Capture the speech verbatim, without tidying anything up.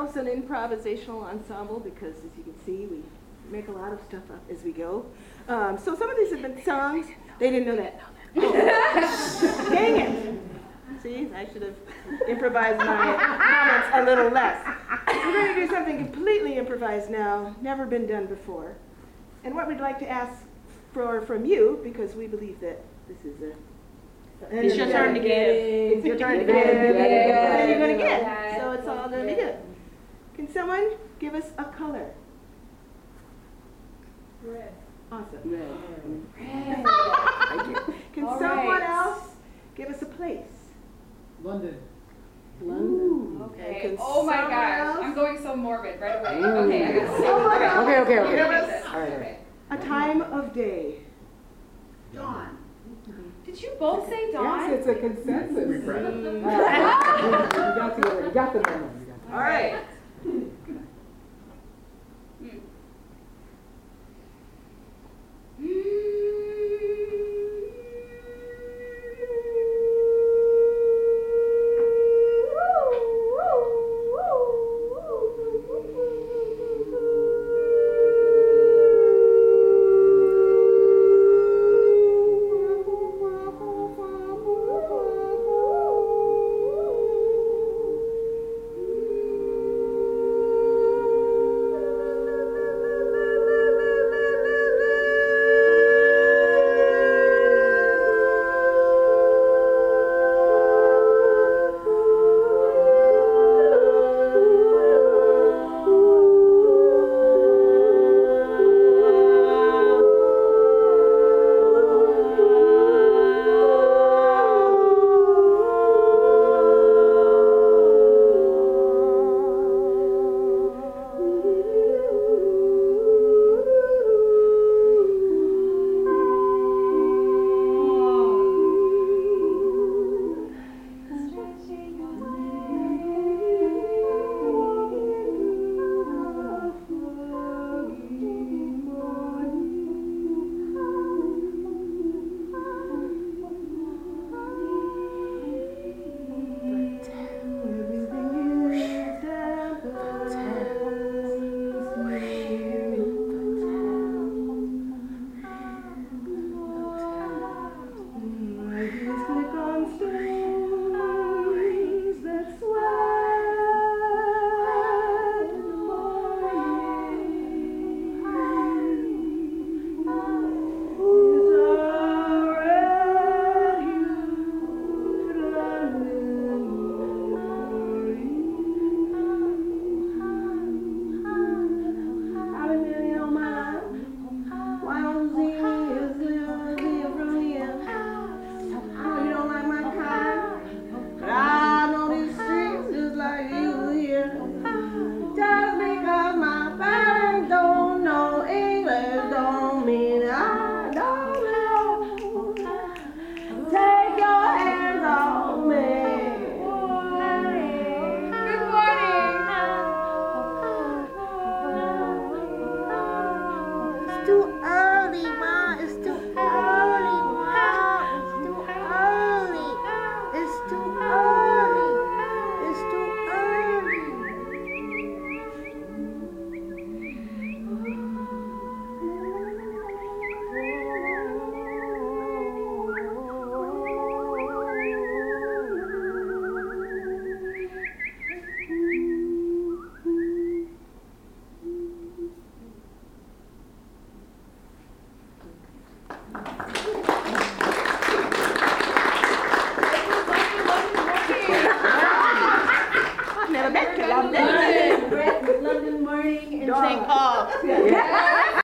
ourselves an improvisational ensemble because, as you can see, we make a lot of stuff up as we go. Um, so some of these have been songs. They didn't know that. Oh. Dang it. See, I should have improvised my comments a little less. We're going to do something completely improvised now, never been done before. And what we'd like to ask for from you, because we believe that this is a It's your turn to give. It's your turn to give. And you're going to get. So it's all going to be good. Can someone give us a color? Red. Awesome. Red. Red. Can all someone right. else give us a place? London. London. Okay. Can Oh my someone gosh. else? I'm going so morbid right away. Ooh. Okay. I got Someone else Okay, okay, okay. give us All right, all right. a time of day. Dawn. Did you both say dawn? Yes, it's a consensus. We practice. you got the, you got the memo. You got the All right. Hmm. London morning in Saint Paul.